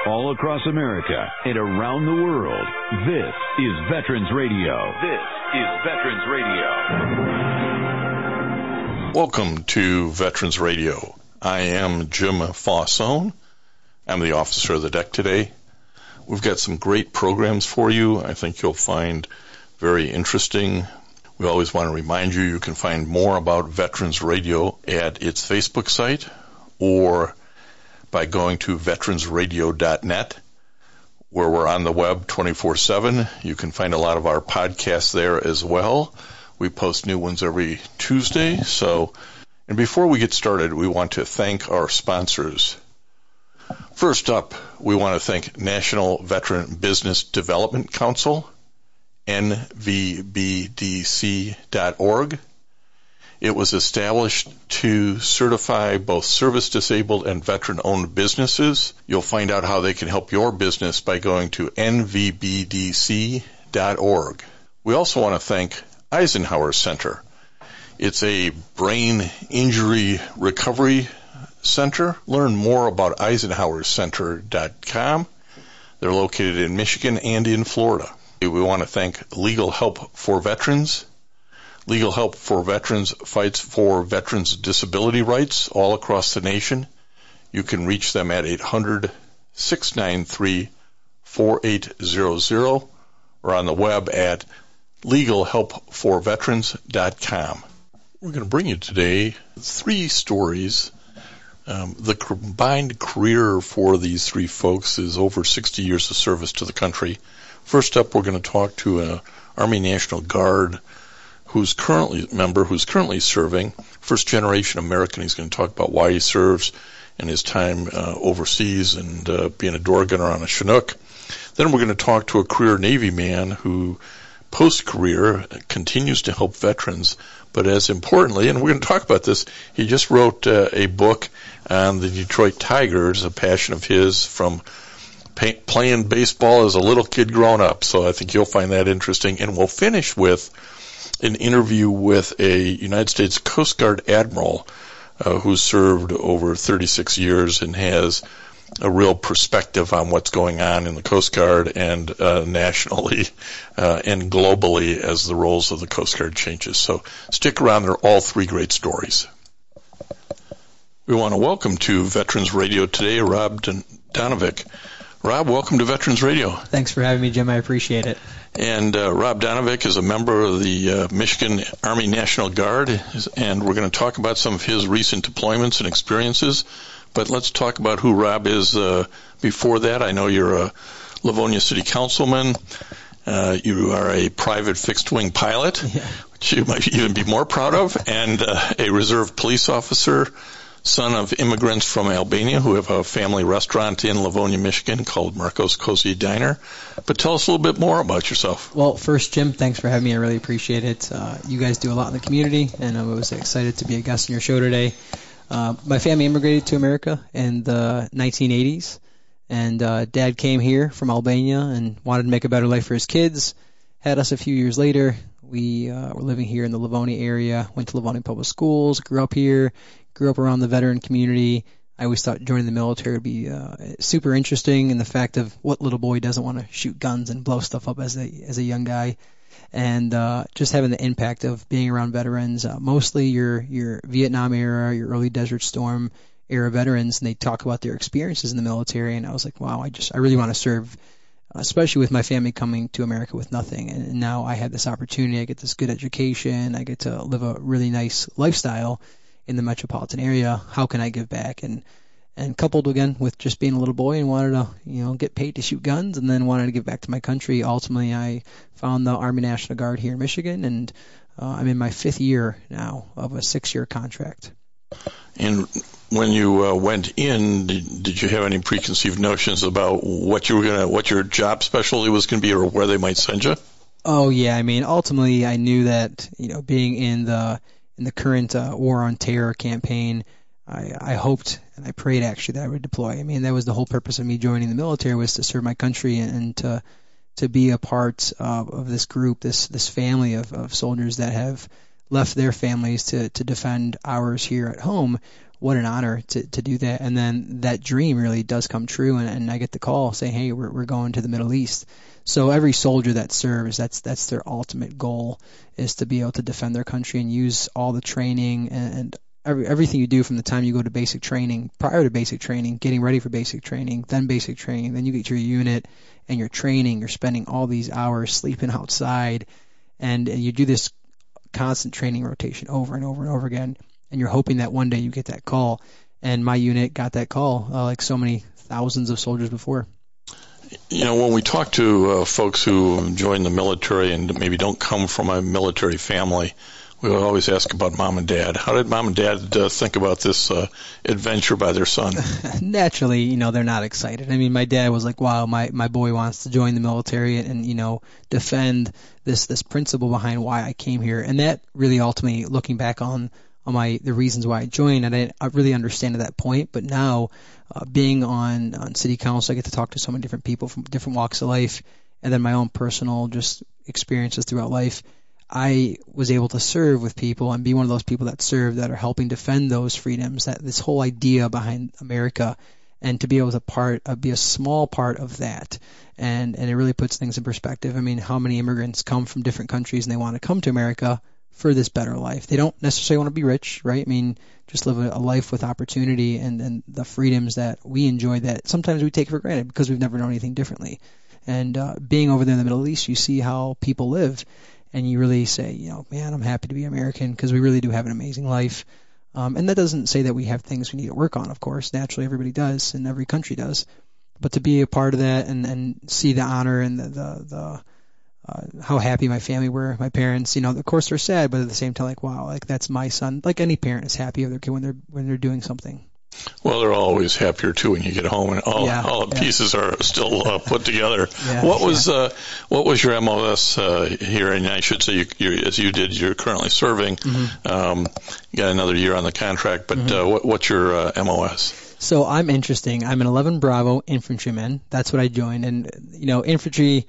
all across America and around the world. This is Veterans Radio. This is Veterans Radio. Welcome to Veterans Radio. I am Jim Faussone. I'm the officer of the deck today. We've got some great programs for you. I think you'll find very interesting. We always want to remind you, you can find more about Veterans Radio at its Facebook site or by going to veteransradio.net, where we're on the web 24/7. You can find a lot of our podcasts there as well. We post new ones every Tuesday. And before we get started, we want to thank our sponsors. First up, we want to thank National Veteran Business Development Council, nvbdc.org. It was established to certify both service-disabled and veteran-owned businesses. You'll find out how they can help your business by going to nvbdc.org. We also want to thank Eisenhower Center. It's a brain injury recovery center. Learn more about eisenhowercenter.com. They're located in Michigan and in Florida. We want to thank Legal Help for Veterans. Legal Help for Veterans fights for veterans' disability rights all across the nation. You can reach them at 800-693-4800 or on the web at legalhelpforveterans.com. We're going to bring you today 3 stories. The combined career for these 3 folks is over 60 years of service to the country. First up, we're going to talk to an Army National Guard who's currently serving, first-generation American. He's going to talk about why he serves and his time overseas and being a door gunner on a Chinook. Then we're going to talk to a career Navy man who, post-career, continues to help veterans. But as importantly, and we're going to talk about this, he just wrote a book on the Detroit Tigers, a passion of his from playing baseball as a little kid growing up. So I think you'll find that interesting. And we'll finish with an interview with a United States Coast Guard admiral who served over 36 years and has a real perspective on what's going on in the Coast Guard and nationally and globally as the roles of the Coast Guard changes. So stick around. They're all 3 great stories. We want to welcome to Veterans Radio today Rob Donovic. Rob, welcome to Veterans Radio. Thanks for having me, Jim. I appreciate it. And Rob Donovic is a member of the Michigan Army National Guard, and we're going to talk about some of his recent deployments and experiences. But let's talk about who Rob is before that. I know you're a Livonia City Councilman. You are a private fixed-wing pilot, which you might even be more proud of, and a reserve police officer, son of immigrants from Albania who have a family restaurant in Livonia, Michigan called Marco's Cozy Diner. But tell us a little bit more about yourself. Well, first, Jim, thanks for having me. I really appreciate it. You guys do a lot in the community, and I was excited to be a guest on your show today. My family immigrated to America in the 1980s, and Dad came here from Albania and wanted to make a better life for his kids. Had us a few years later. We were living here in the Livonia area, went to Livonia Public Schools, grew up here, grew up around the veteran community. I always thought joining the military would be super interesting, in the fact of what little boy doesn't want to shoot guns and blow stuff up as a young guy. And just having the impact of being around veterans, mostly your Vietnam era, your early Desert Storm era veterans, and they talk about their experiences in the military. And I was like, wow, I really want to serve, especially with my family coming to America with nothing. And now I have this opportunity. I get this good education. I get to live a really nice lifestyle in the metropolitan area. How can I give back? And coupled again with just being a little boy and wanted to, get paid to shoot guns, and then wanted to give back to my country. Ultimately, I found the Army National Guard here in Michigan, and I'm in my 5th year now of a 6-year contract. And when you went in, did you have any preconceived notions about what your job specialty was going to be, or where they might send you? Oh yeah, ultimately I knew that being in the current War on Terror campaign, I hoped and I prayed actually that I would deploy. That was the whole purpose of me joining the military, was to serve my country and to be a part of this group, this family of soldiers that have left their families to defend ours here at home. What an honor to do that. And then that dream really does come true. And I get the call saying, hey, we're going to the Middle East. So every soldier that serves, that's their ultimate goal, is to be able to defend their country and use all the training and everything you do from the time you go to basic training, prior to basic training, getting ready for basic training, then you get your unit and your training. You're spending all these hours sleeping outside, and you do this constant training rotation over and over and over again, and you're hoping that one day you get that call. And my unit got that call like so many thousands of soldiers before. You know, when we talk to folks who join the military and maybe don't come from a military family, we always ask about mom and dad. How did mom and dad think about this adventure by their son? Naturally, they're not excited. I mean, my dad was like, wow, my boy wants to join the military and defend this principle behind why I came here. And that really ultimately, looking back on the reasons why I joined, I didn't really understand at that point. But now, being on city council, I get to talk to so many different people from different walks of life, and then my own personal just experiences throughout life. I was able to serve with people and be one of those people that serve, that are helping defend those freedoms, that this whole idea behind America, and to be able to be a small part of that. And it really puts things in perspective. I mean, how many immigrants come from different countries and they want to come to America for this better life? They don't necessarily want to be rich, right? I mean, just live a life with opportunity and the freedoms that we enjoy that sometimes we take for granted because we've never known anything differently. And being over there in the Middle East, you see how people live. And you really say, man, I'm happy to be American, because we really do have an amazing life. And that doesn't say that we have things we need to work on, of course. Naturally, everybody does, and every country does. But to be a part of that and see the honor and the how happy my family were, my parents, of course they're sad, but at the same time, like, wow, like that's my son. Like any parent is happy of their kid when they're doing something. Well, they're always happier too when you get home and all the pieces are still put together. What was your MOS here? And I should say, as you did, you're currently serving. Mm-hmm. You got another year on the contract, but what's your MOS? So I'm interesting. I'm an 11 Bravo infantryman. That's what I joined. And infantry.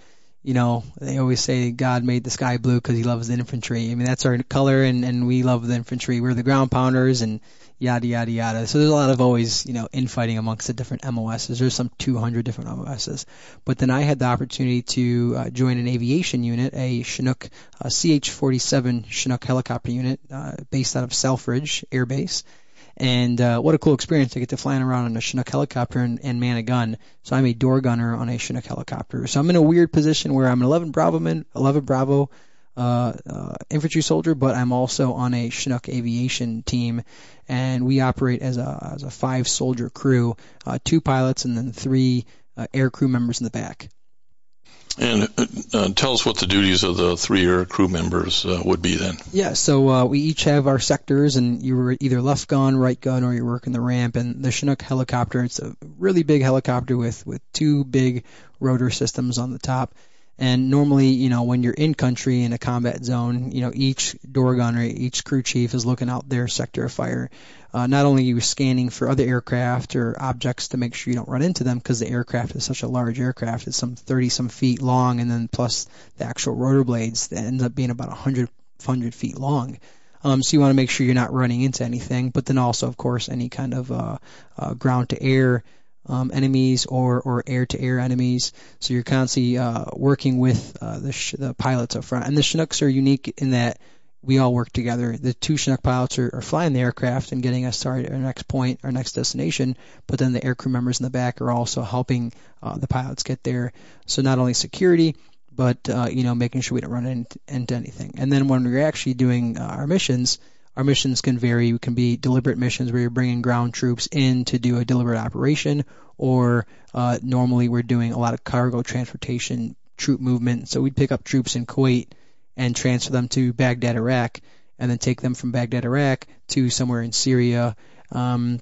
They always say God made the sky blue because He loves the infantry. I mean, that's our color, and we love the infantry. We're the ground pounders and yada, yada, yada. So there's a lot of always, infighting amongst the different MOSs. There's some 200 different MOSs. But then I had the opportunity to join an aviation unit, a Chinook CH-47 Chinook helicopter unit based out of Selfridge Air Base. And what a cool experience to get to flying around on a Chinook helicopter and man a gun. So I'm a door gunner on a Chinook helicopter. So I'm in a weird position where I'm an 11 Bravo infantry soldier, but I'm also on a Chinook aviation team, and we operate as a 5-soldier crew, 2 pilots and then 3 air crew members in the back. And tell us what the duties of the 3 air crew members would be then. Yeah, so we each have our sectors, and you were either left gun, right gun, or you're working the ramp. And the Chinook helicopter, it's a really big helicopter with 2 big rotor systems on the top. And normally, when you're in country in a combat zone, each door gunner, each crew chief is looking out their sector of fire. Not only are you scanning for other aircraft or objects to make sure you don't run into them, because the aircraft is such a large aircraft. It's some 30-some feet long, and then plus the actual rotor blades that ends up being about 100 feet long. So you want to make sure you're not running into anything, but then also, of course, any kind of ground-to-air enemies or air-to-air enemies. So you're constantly working with the pilots up front. And the Chinooks are unique in that we all work together. The 2 Chinook pilots are flying the aircraft and getting us to our next point, our next destination, but then the air crew members in the back are also helping the pilots get there. So not only security, but making sure we don't run into anything. And then when we're actually doing our missions can vary. It can be deliberate missions where you're bringing ground troops in to do a deliberate operation, or normally we're doing a lot of cargo transportation, troop movement. So we'd pick up troops in Kuwait and transfer them to Baghdad, Iraq, and then take them from Baghdad, Iraq to somewhere in Syria,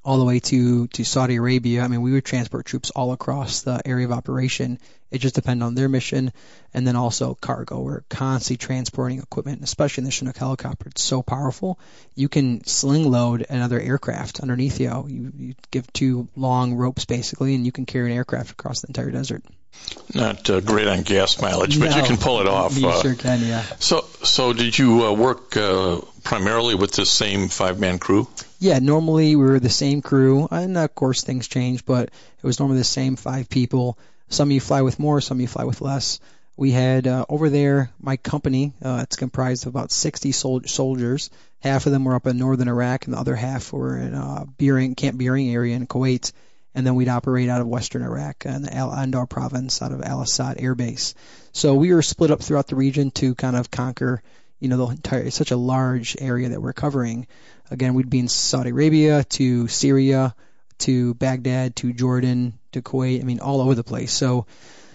all the way to Saudi Arabia. I mean, we would transport troops all across the area of operation. It just depended on their mission, and then also cargo. We're constantly transporting equipment, especially in the Chinook helicopter. It's so powerful. You can sling load another aircraft underneath you. You give 2 long ropes, basically, and you can carry an aircraft across the entire desert. Not great on gas mileage, but you can pull it off. You sure can, yeah. So did you work primarily with this same 5-man crew? Yeah, normally we were the same crew, and of course things change, but it was normally the same 5 people. Some of you fly with more, some of you fly with less. We had over there, my company, it's comprised of about 60 soldiers. Half of them were up in northern Iraq, and the other half were in Camp Beering area in Kuwait. And then we'd operate out of western Iraq in the Al-Andar province out of Al-Assad Air Base. So we were split up throughout the region to kind of conquer, the entire, it's such a large area that we're covering. Again, we'd be in Saudi Arabia to Syria to Baghdad to Jordan to Kuwait, I mean, all over the place. So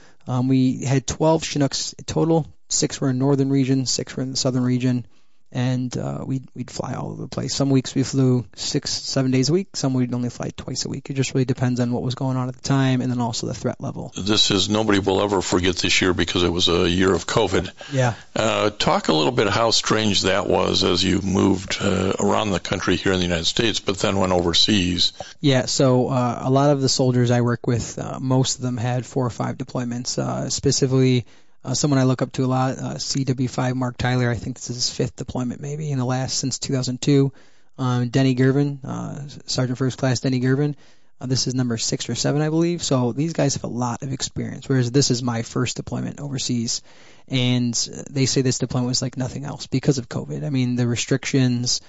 we had 12 Chinooks total. 6 were in northern region, 6 were in the southern region. And we'd fly all over the place. Some weeks we flew 6-7 days a week. Some we'd only fly twice a week. It just really depends on what was going on at the time, and then also the threat level. Nobody will ever forget this year because it was a year of COVID. Yeah. Talk a little bit how strange that was as you moved around the country here in the United States, but then went overseas. Yeah. So a lot of the soldiers I work with, most of them had 4 or 5 deployments. Specifically. Someone I look up to a lot, CW5 Mark Tyler, I think this is his 5th deployment maybe in the last since 2002. Denny Gervin, Sergeant First Class Denny Gervin, this is number 6 or 7, I believe. So these guys have a lot of experience, whereas this is my first deployment overseas. And they say this deployment was like nothing else because of COVID. I mean, the restrictions,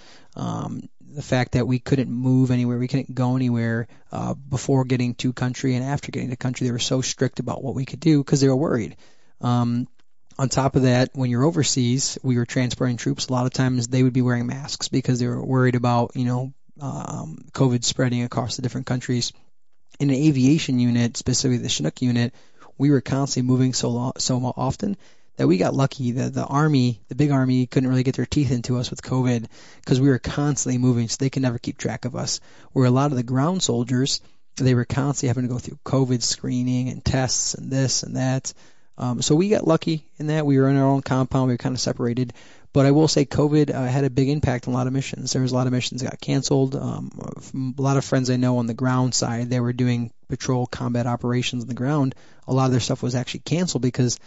the fact that we couldn't move anywhere, we couldn't go anywhere before getting to country and after getting to country, they were so strict about what we could do because they were worried. On top of that, when you're overseas, we were transporting troops. A lot of times they would be wearing masks because they were worried about, COVID spreading across the different countries. In an aviation unit, specifically the Chinook unit, we were constantly moving so often that we got lucky that the big army, couldn't really get their teeth into us with COVID because we were constantly moving, so they could never keep track of us. Where a lot of the ground soldiers, they were constantly having to go through COVID screening and tests and this and that. So we got lucky in that. We were in our own compound. We were kind of separated. But I will say COVID had a big impact on a lot of missions. There was a lot of missions that got canceled. A lot of friends I know on the ground side, they were doing patrol combat operations on the ground. A lot of their stuff was actually canceled because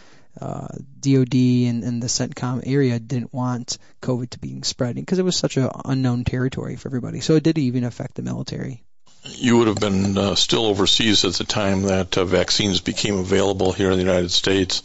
DOD and the CENTCOM area didn't want COVID to be spreading because it was such an unknown territory for everybody. So it did even affect the military. You would have been still overseas at the time that vaccines became available here in the United States.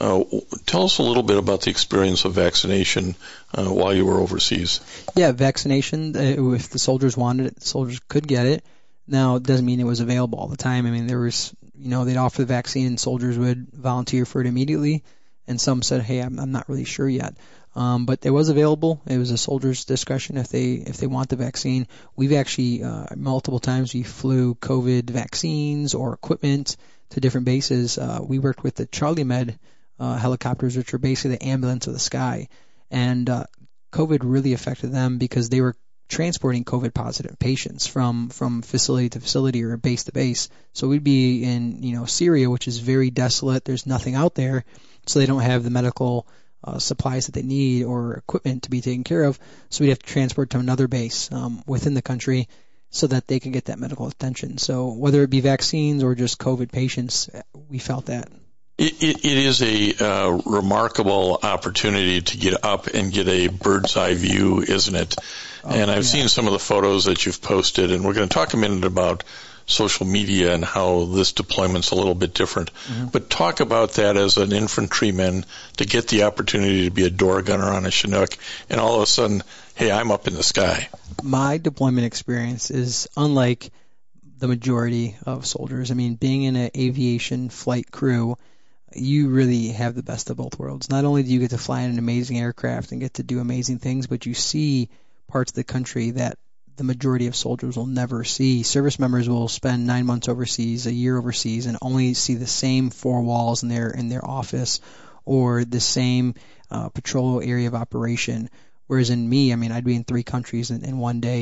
Tell us a little bit about the experience of vaccination while you were overseas. Yeah, vaccination, if the soldiers wanted it, the soldiers could get it. Now, it doesn't mean it was available all the time. I mean, there was, they'd offer the vaccine and soldiers would volunteer for it immediately. And some said, hey, I'm not really sure yet. But it was available. It was a soldier's discretion if they want the vaccine. We've actually multiple times we flew COVID vaccines or equipment to different bases. We worked with the Charlie Med helicopters, which are basically the ambulance of the sky, and COVID really affected them because they were transporting COVID positive patients from facility to facility or base to base. So we'd be in Syria, which is very desolate. There's nothing out there, so they don't have the medical supplies that they need or equipment to be taken care of, so we'd have to transport to another base within the country so that they could get that medical attention. So whether it be vaccines or just COVID patients, we felt that. It is a remarkable opportunity to get up and get a bird's eye view, isn't it? And I've seen some of the photos that you've posted, and we're going to talk a minute about social media and how this deployment's a little bit different. Mm-hmm. But talk about that as an infantryman to get the opportunity to be a door gunner on a Chinook, and all of a sudden, hey, I'm up in the sky. My deployment experience is unlike the majority of soldiers. I mean, being in an aviation flight crew, you really have the best of both worlds. Not only do you get to fly in an amazing aircraft and get to do amazing things, but you see parts of the country that the majority of soldiers will never see. Service members will spend 9 months overseas, a year overseas, and only see the same 4 walls in their office or the same patrol area of operation. Whereas in me, I mean, I'd be in 3 countries in one day.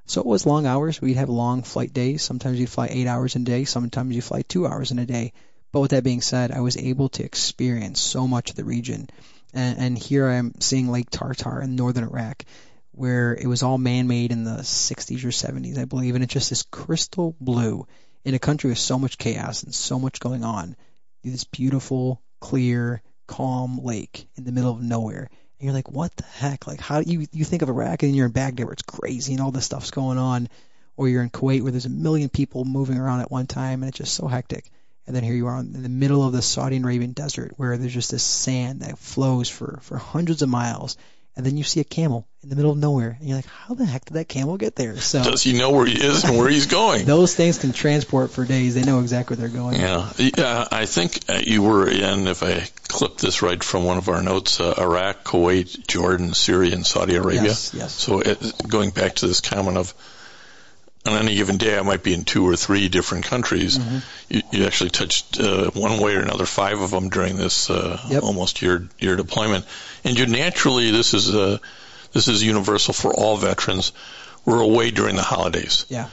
So it was long hours. We'd have long flight days. Sometimes you'd fly 8 hours in a day. Sometimes you fly 2 hours in a day. But with that being said, I was able to experience so much of the region. And here I am seeing Lake Tartar in northern Iraq, where it was all man-made in the 60s or 70s, I believe. And it's just this crystal blue in a country with so much chaos and so much going on. This beautiful, clear, calm lake in the middle of nowhere. And you're like, what the heck? Like, how do you think of Iraq and you're in Baghdad where it's crazy and all this stuff's going on, or you're in Kuwait where there's a million people moving around at one time and it's just so hectic. And then here you are in the middle of the Saudi Arabian desert where there's just this sand that flows for hundreds of miles. And then you see a camel in the middle of nowhere, and you're like, how the heck did that camel get there? So does he know where he is and where he's going? Those things can transport for days. They know exactly where they're going. Yeah. I think you were in, if I clipped this right from one of our notes, Iraq, Kuwait, Jordan, Syria, and Saudi Arabia. Yes. So going back to this comment of, on any given day, I might be in 2 or 3 different countries. Mm-hmm. You actually touched one way or another 5 of them during this almost year deployment. And you naturally, this is universal for all veterans. We're away during the holidays. Yeah.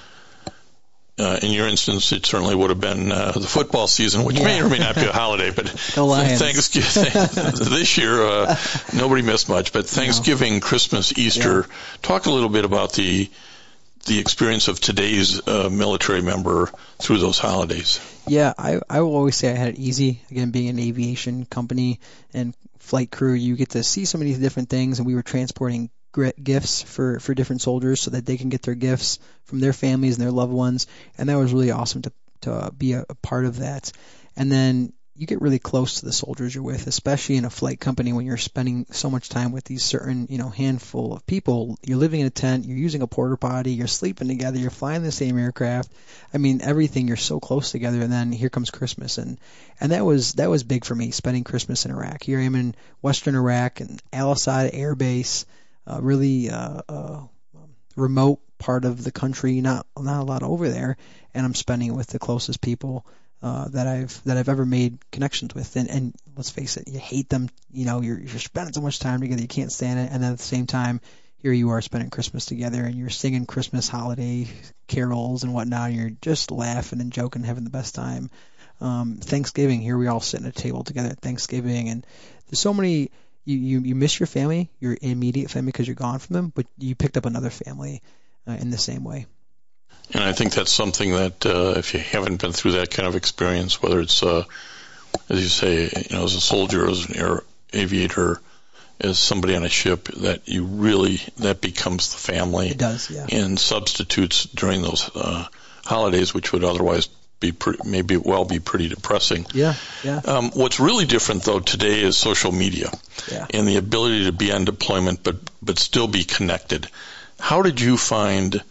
In your instance, it certainly would have been the football season, which may or may not be a holiday. But Thanksgiving this year, nobody missed much. But Thanksgiving, Christmas, Easter. Yeah. Talk a little bit about the experience of today's military member through those holidays. Yeah, I will always say I had it easy. Again, being an aviation company and flight crew, you get to see so many different things, and we were transporting gifts for different soldiers so that they can get their gifts from their families and their loved ones, and that was really awesome to be a part of that. And then you get really close to the soldiers you're with, especially in a flight company when you're spending so much time with these certain, handful of people. You're living in a tent, you're using a porta potty, you're sleeping together, you're flying the same aircraft. I mean, everything, you're so close together. And then here comes Christmas, and that was big for me, spending Christmas in Iraq. Here I am in Western Iraq and Al Asad Air Base, really remote part of the country, not a lot over there, and I'm spending it with the closest people that I've ever made connections with, and let's face it, you hate them. You're spending so much time together, you can't stand it, and then at the same time, here you are spending Christmas together, and you're singing Christmas holiday carols and whatnot, and you're just laughing and joking, having the best time. Thanksgiving, here we all sit at a table together at Thanksgiving, and there's so many. You miss your family, your immediate family, because you're gone from them, but you picked up another family in the same way. And I think that's something that if you haven't been through that kind of experience, whether it's, as you say, as a soldier, as an air aviator, as somebody on a ship, that becomes the family. It does, yeah. And substitutes during those holidays, which would otherwise be pretty depressing. Yeah. What's really different though today is social media, and the ability to be on deployment but still be connected. How did you find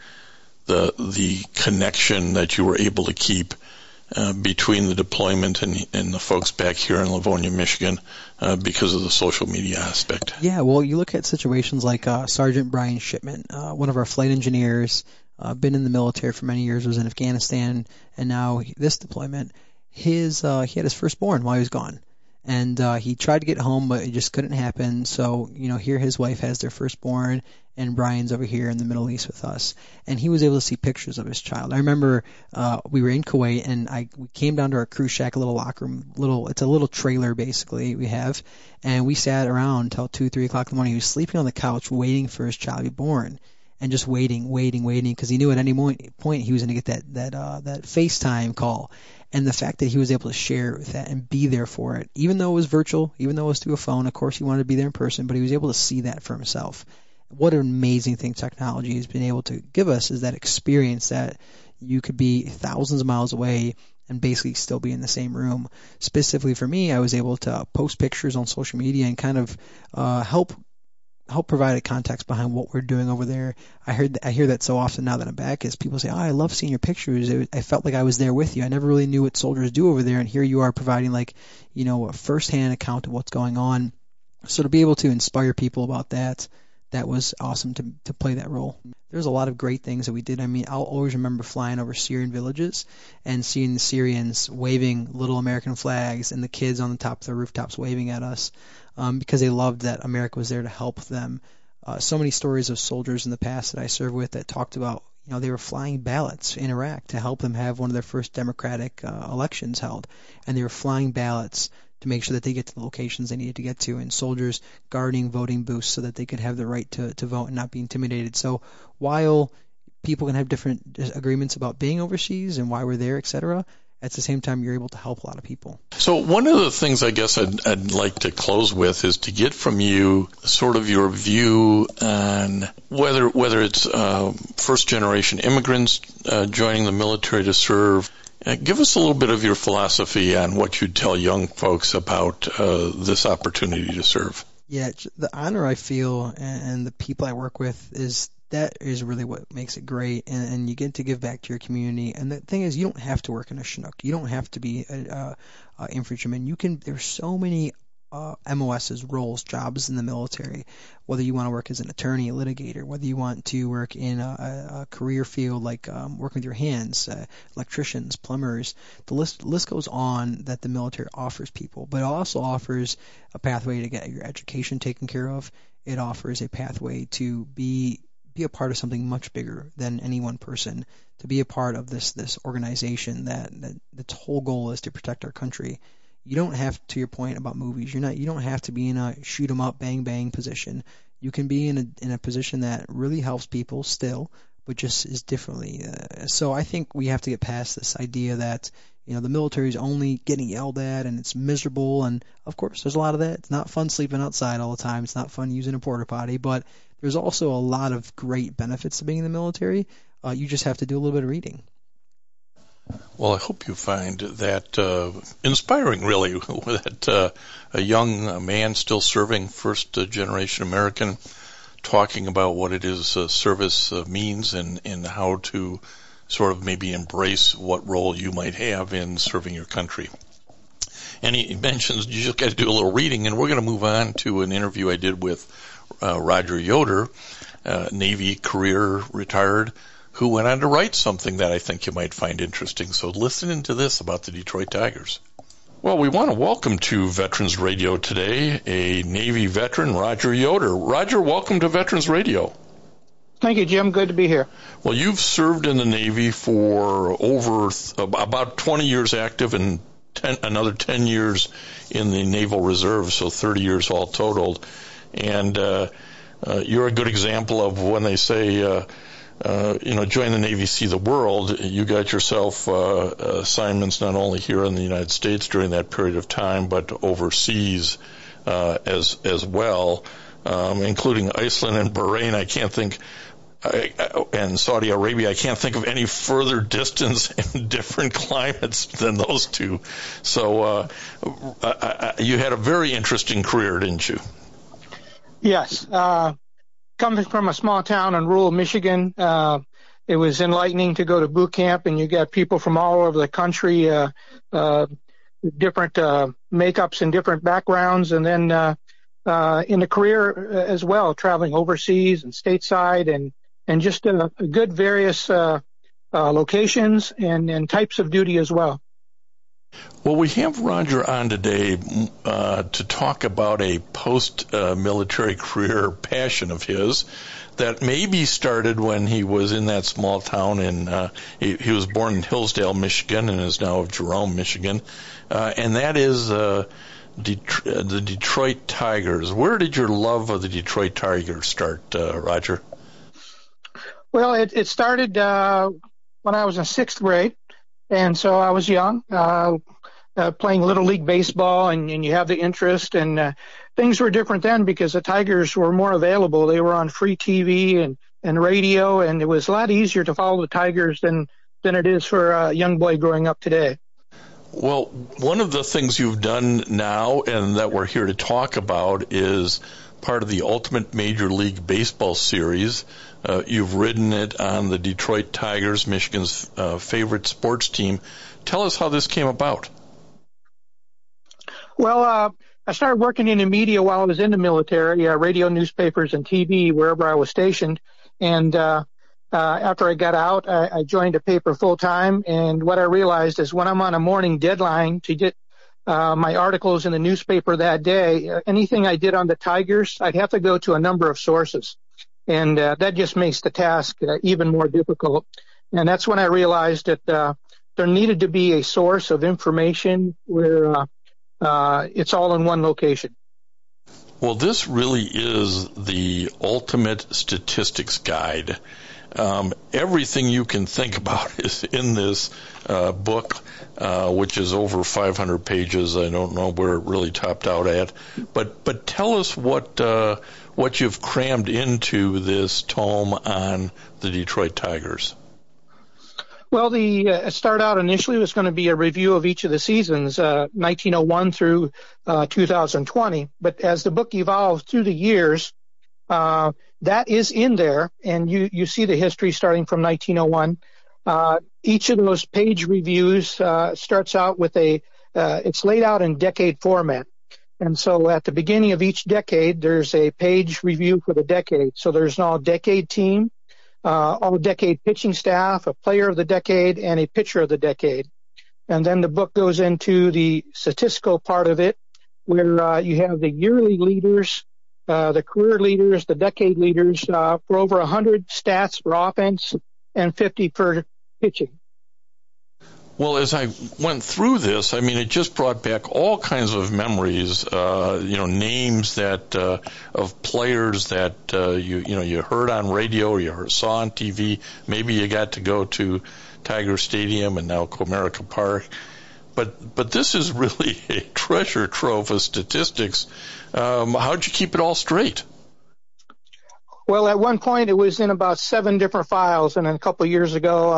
the connection that you were able to keep between the deployment and the folks back here in Livonia, Michigan, because of the social media aspect? Yeah, well, you look at situations like Sergeant Brian Shipman, one of our flight engineers, been in the military for many years, was in Afghanistan, and now this deployment, he had his firstborn while he was gone. And he tried to get home, but it just couldn't happen. So, here his wife has their firstborn, and Brian's over here in the Middle East with us. And he was able to see pictures of his child. I remember we were in Kuwait, and we came down to our crew shack, a little locker room, it's a little trailer basically we have, and we sat around until 2, 3 o'clock in the morning. He was sleeping on the couch waiting for his child to be born. And just waiting, because he knew at any point he was going to get that FaceTime call. And the fact that he was able to share with that and be there for it, even though it was virtual, even though it was through a phone, of course he wanted to be there in person, but he was able to see that for himself. What an amazing thing technology has been able to give us is that experience that you could be thousands of miles away and basically still be in the same room. Specifically for me, I was able to post pictures on social media and kind of help provide a context behind what we're doing over there. I hear that so often now that I'm back, is people say, I love seeing your pictures. I felt like I was there with you. I never really knew what soldiers do over there, and here you are providing a first-hand account of what's going on. So to be able to inspire people about that was awesome to play that role. There's a lot of great things that we did. I mean, I'll always remember flying over Syrian villages and seeing the Syrians waving little American flags and the kids on the top of the rooftops waving at us. Because they loved that America was there to help them. So many stories of soldiers in the past that I served with that talked about, they were flying ballots in Iraq to help them have one of their first democratic elections held, and they were flying ballots to make sure that they get to the locations they needed to get to, and soldiers guarding voting booths so that they could have the right to vote and not be intimidated. So while people can have different agreements about being overseas and why we're there, etc., at the same time, you're able to help a lot of people. So one of the things I guess I'd like to close with is to get from you sort of your view on whether it's first-generation immigrants joining the military to serve. Give us a little bit of your philosophy on what you'd tell young folks about this opportunity to serve. Yeah, the honor I feel and the people I work with is really what makes it great, and you get to give back to your community. And the thing is, you don't have to work in a Chinook. You don't have to be an infantryman. There's so many MOS's roles, jobs in the military, whether you want to work as an attorney, a litigator, whether you want to work in a career field like working with your hands, electricians, plumbers, the list goes on that the military offers people. But it also offers a pathway to get your education taken care of. It offers a pathway to be a part of something much bigger than any one person, to be a part of this organization that its whole goal is to protect our country. You don't have, to your point about movies, you don't have to be in a shoot 'em up, bang bang position. You can be in a position that really helps people still, but just is differently. So I think we have to get past this idea that the military is only getting yelled at and it's miserable. And of course, there's a lot of that. It's not fun sleeping outside all the time. It's not fun using a porta potty, but there's also a lot of great benefits to being in the military. You just have to do a little bit of reading. Well, I hope you find that inspiring, really, that a young man still serving, first-generation American, talking about what it is service means and how to sort of maybe embrace what role you might have in serving your country. And he mentions you just got to do a little reading, and we're going to move on to an interview I did with Roger Yoder, Navy career retired, who went on to write something that I think you might find interesting. So listen into this about the Detroit Tigers. Well, we want to welcome to Veterans Radio today a Navy veteran, Roger Yoder. Roger, welcome to Veterans Radio. Thank you, Jim. Good to be here. Well, you've served in the Navy for over about 20 years active and another 10 years in the Naval Reserve, so 30 years all totaled. And you're a good example of when they say, join the Navy, see the world. You got yourself assignments not only here in the United States during that period of time, but overseas as well, including Iceland and Bahrain. I can't think, and Saudi Arabia. I can't think of any further distance and different climates than those two. So you had a very interesting career, didn't you? Yes. Coming from a small town in rural Michigan, it was enlightening to go to boot camp, and you got people from all over the country, different makeups and different backgrounds, and then in the career as well, traveling overseas and stateside, and just a good various locations and types of duty as well. Well, we have Roger on today to talk about a post-military career passion of his that maybe started when he was in that small town he was born in Hillsdale, Michigan, and is now of Jerome, Michigan, and that is the Detroit Tigers. Where did your love of the Detroit Tigers start, Roger? Well, it started when I was in sixth grade. And so I was young, playing Little League Baseball, and you have the interest. And things were different then because the Tigers were more available. They were on free TV and radio, and it was a lot easier to follow the Tigers than it is for a young boy growing up today. Well, one of the things you've done now and that we're here to talk about is part of the Ultimate Major League Baseball series. You've ridden it on the Detroit Tigers, Michigan's favorite sports team. Tell us how this came about. Well, I started working in the media while I was in the military, radio, newspapers, and TV, wherever I was stationed. And after I got out, I joined a paper full-time. And what I realized is when I'm on a morning deadline to get my articles in the newspaper that day, anything I did on the Tigers, I'd have to go to a number of sources. And that just makes the task even more difficult. And that's when I realized that there needed to be a source of information where it's all in one location. Well, this really is the ultimate statistics guide. Everything you can think about is in this book, which is over 500 pages. I don't know where it really topped out at, but tell us what you've crammed into this tome on the Detroit Tigers. Well, the start out initially was going to be a review of each of the seasons, 1901 through 2020. But as the book evolved through the years, that is in there, and you see the history starting from 1901. Each of those page reviews starts out with it's laid out in decade format. And so at the beginning of each decade, there's a page review for the decade. So there's an all-decade team, all-decade pitching staff, a player of the decade, and a pitcher of the decade. And then the book goes into the statistical part of it, where you have the yearly leaders, the career leaders, the decade leaders, for over 100 stats for offense and 50 for pitching. Well, as I went through this, I mean, it just brought back all kinds of memories, names that of players that you heard on radio or you saw on TV. Maybe you got to go to Tiger Stadium and now Comerica Park. But this is really a treasure trove of statistics. How'd you keep it all straight? Well, at one point it was in about 7 different files, and then a couple of years ago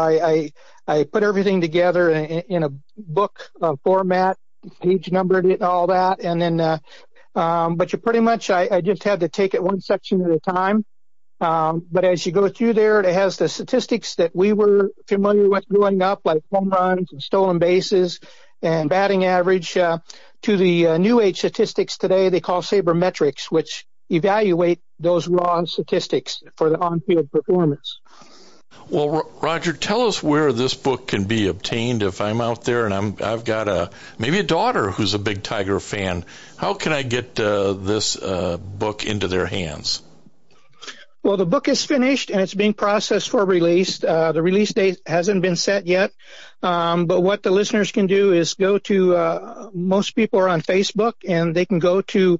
I put everything together in a book format, page numbered it and all that, and then but you pretty much I just had to take it one section at a time. But as you go through there, it has the statistics that we were familiar with growing up, like home runs and stolen bases and batting average, to the new age statistics today they call sabermetrics, which evaluate those raw statistics for the on-field performance. Well, Roger, tell us where this book can be obtained if I'm out there and I've got maybe a daughter who's a big Tiger fan. How can I get this book into their hands? Well, the book is finished and it's being processed for release. The release date hasn't been set yet. But what the listeners can do is go to, most people are on Facebook, and they can go to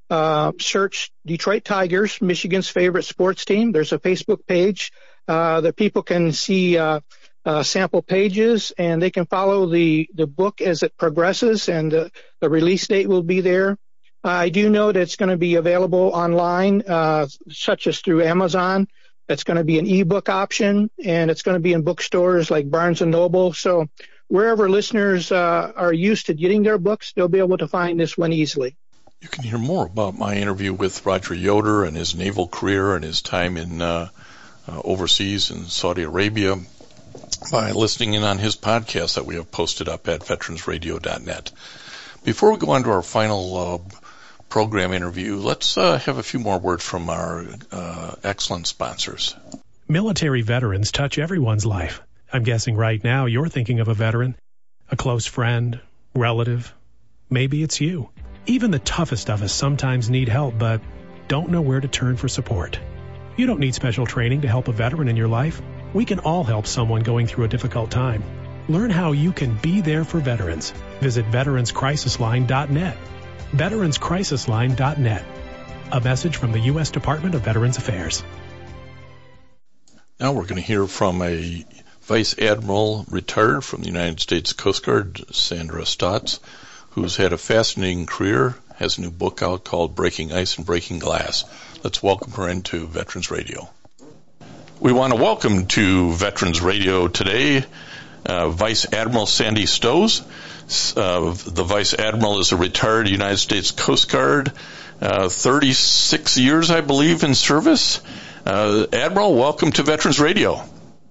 search Detroit Tigers, Michigan's favorite sports team. There's a Facebook page that people can see sample pages, and they can follow the book as it progresses, and the release date will be there. I do know that it's going to be available online, such as through Amazon. It's going to be an ebook option, and it's going to be in bookstores like Barnes & Noble. So wherever listeners are used to getting their books, they'll be able to find this one easily. You can hear more about my interview with Roger Yoder and his naval career and his time in overseas in Saudi Arabia by listening in on his podcast that we have posted up at veteransradio.net. Before we go on to our final program interview, let's have a few more words from our excellent sponsors. Military veterans touch everyone's life. I'm guessing right now you're thinking of a veteran, a close friend, relative. Maybe it's you. Even the toughest of us sometimes need help, but don't know where to turn for support. You don't need special training to help a veteran in your life. We can all help someone going through a difficult time. Learn how you can be there for veterans. Visit veteranscrisisline.net. veteranscrisisline.net. A message from the U.S. Department of Veterans Affairs. Now we're going to hear from a Vice Admiral retired from the United States Coast Guard, Sandra Stotts, who's had a fascinating career, has a new book out called Breaking Ice and Breaking Glass. Let's welcome her into Veterans Radio. We want to welcome to Veterans Radio today Vice Admiral Sandy Stowes. The Vice Admiral is a retired United States Coast Guard, 36 years, I believe, in service. Admiral, welcome to Veterans Radio.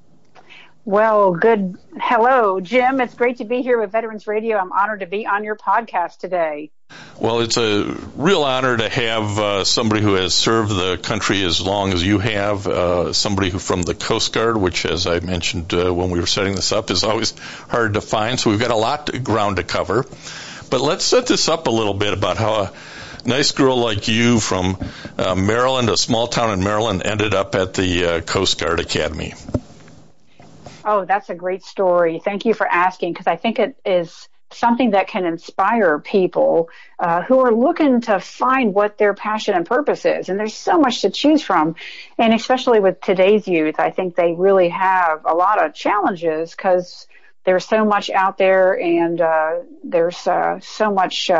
Well, good. Hello, Jim. It's great to be here with Veterans Radio. I'm honored to be on your podcast today. Well, it's a real honor to have somebody who has served the country as long as you have, somebody who from the Coast Guard, which, as I mentioned when we were setting this up, is always hard to find. So we've got a lot of ground to cover. But let's set this up a little bit about nice girl like you from Maryland, a small town in Maryland, ended up at the Coast Guard Academy? Oh, that's a great story. Thank you for asking, because I think it is something that can inspire people who are looking to find what their passion and purpose is. And there's so much to choose from. And especially with today's youth, I think they really have a lot of challenges because there's so much out there, and there's so much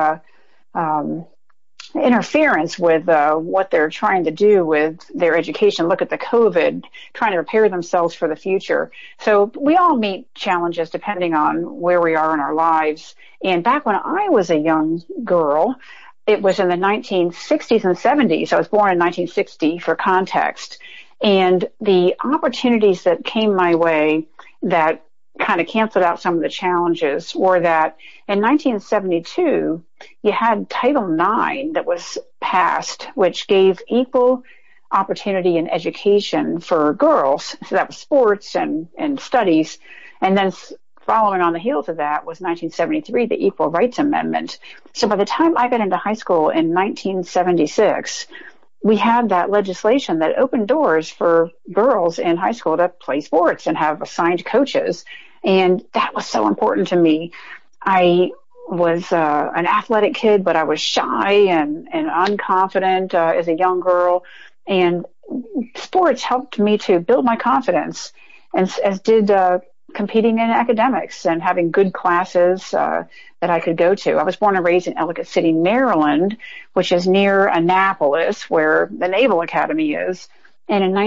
interference with what they're trying to do with their education. Look at the COVID, trying to prepare themselves for the future. So we all meet challenges depending on where we are in our lives. And back when I was a young girl, it was in the 1960s and 70s. I was born in 1960 for context. And the opportunities that came my way that kind of canceled out some of the challenges were that in 1972, you had Title IX that was passed, which gave equal opportunity in education for girls. So that was sports and studies. And then following on the heels of that was 1973, the Equal Rights Amendment. So by the time I got into high school in 1976, we had that legislation that opened doors for girls in high school to play sports and have assigned coaches. And that was so important to me. I was an athletic kid, but I was shy and unconfident as a young girl. And sports helped me to build my confidence, and as did competing in academics and having good classes that I could go to. I was born and raised in Ellicott City, Maryland, which is near Annapolis, where the Naval Academy is. And in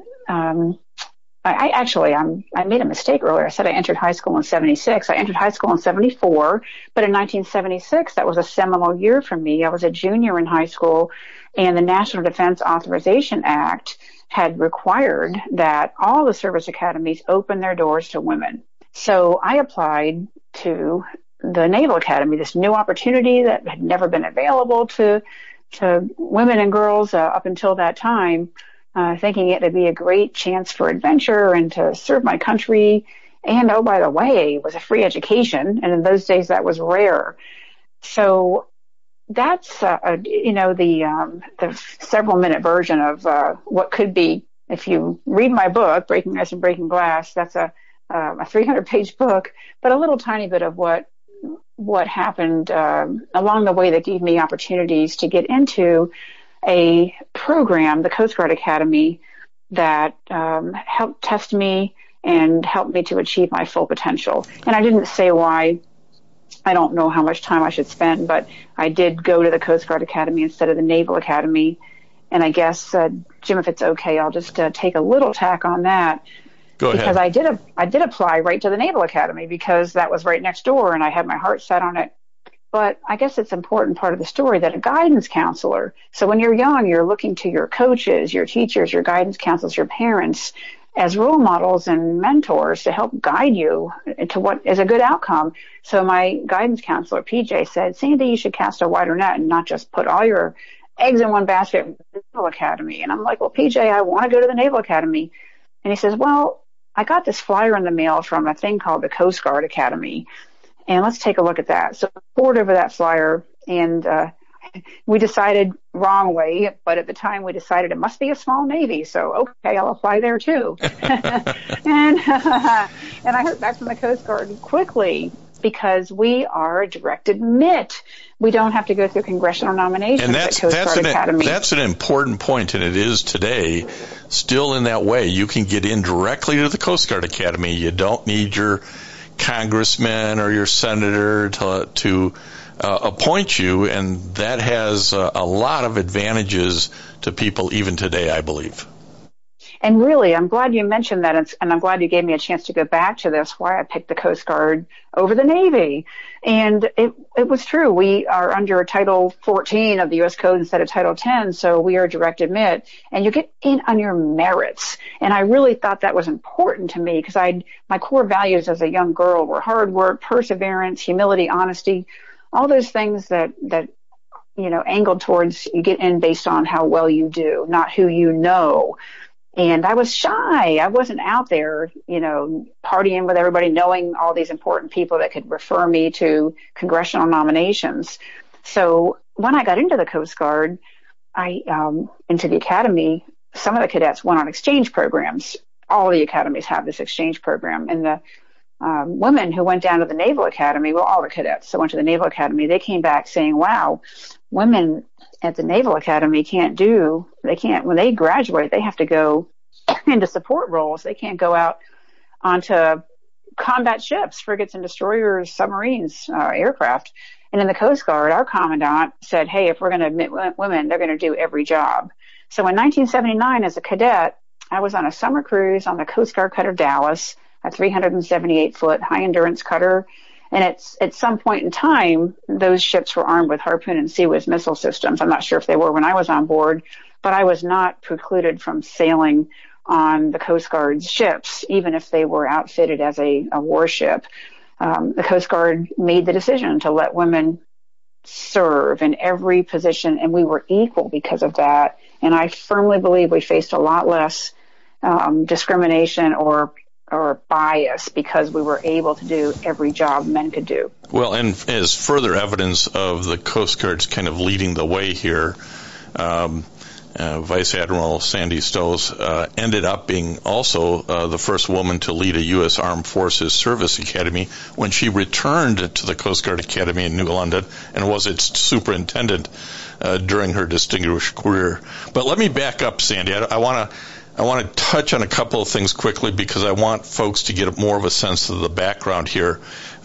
I made a mistake earlier. I said I entered high school in 76. I entered high school in 74, but in 1976, that was a seminal year for me. I was a junior in high school, and the National Defense Authorization Act had required that all the service academies open their doors to women. So I applied to the Naval Academy, this new opportunity that had never been available to women and girls up until that time, thinking it would be a great chance for adventure and to serve my country. And, oh, by the way, it was a free education. And in those days, that was rare. So that's, the several-minute version of what could be. If you read my book, Breaking Ice and Breaking Glass, that's a 300-page book, but a little tiny bit of what happened along the way that gave me opportunities to get into a program, the Coast Guard Academy, that helped test me and helped me to achieve my full potential. And I didn't say why. I don't know how much time I should spend, but I did go to the Coast Guard Academy instead of the Naval Academy. And I guess, Jim, if it's okay, I'll just take a little tack on that. Go ahead. Because I did apply right to the Naval Academy because that was right next door and I had my heart set on it. But I guess it's an important part of the story that a guidance counselor, so when you're young, you're looking to your coaches, your teachers, your guidance counselors, your parents as role models and mentors to help guide you to what is a good outcome. So my guidance counselor, PJ, said, Sandy, you should cast a wider net and not just put all your eggs in one basket with the Naval Academy. And I'm like, well, PJ, I want to go to the Naval Academy. And he says, well, I got this flyer in the mail from a thing called the Coast Guard Academy. And let's take a look at that. So I poured over that flyer, and we decided wrong way, but at the time we decided it must be a small Navy. So, okay, I'll apply there too. and I heard back from the Coast Guard quickly because we are a direct admit. We don't have to go through congressional nominations at Coast Guard Academy. That's an important point, and it is today. Still in that way, you can get in directly to the Coast Guard Academy. You don't need your congressman or your senator to appoint you, and that has a lot of advantages to people even today, I believe. And really, I'm glad you mentioned that, and I'm glad you gave me a chance to go back to this, why I picked the Coast Guard over the Navy. And it was true. We are under Title 14 of the U.S. Code instead of Title 10, so we are direct admit, and you get in on your merits. And I really thought that was important to me because my core values as a young girl were hard work, perseverance, humility, honesty, all those things that angled towards you get in based on how well you do, not who you know. And I was shy. I wasn't out there, partying with everybody, knowing all these important people that could refer me to congressional nominations. So when I got into the Coast Guard, into the academy, some of the cadets went on exchange programs. All the academies have this exchange program. And the women who went down to the Naval Academy, well, all the cadets that went to the Naval Academy, they came back saying, wow, women at the Naval Academy when they graduate, they have to go into support roles. They can't go out onto combat ships, frigates and destroyers, submarines, aircraft. And in the Coast Guard, our commandant said, hey, if we're going to admit women, they're going to do every job. So in 1979, as a cadet, I was on a summer cruise on the Coast Guard cutter Dallas, a 378-foot high-endurance cutter. And at some point in time, those ships were armed with Harpoon and Sea Whiz missile systems. I'm not sure if they were when I was on board, but I was not precluded from sailing on the Coast Guard's ships, even if they were outfitted as a warship. The Coast Guard made the decision to let women serve in every position, and we were equal because of that. And I firmly believe we faced a lot less discrimination or bias because we were able to do every job men could do. Well, and as further evidence of the Coast Guard's kind of leading the way here, Vice Admiral Sandy Stowes ended up being also the first woman to lead a U.S. Armed Forces Service Academy when she returned to the Coast Guard Academy in New London and was its superintendent during her distinguished career. But let me back up, Sandy. I want to touch on a couple of things quickly because I want folks to get more of a sense of the background here.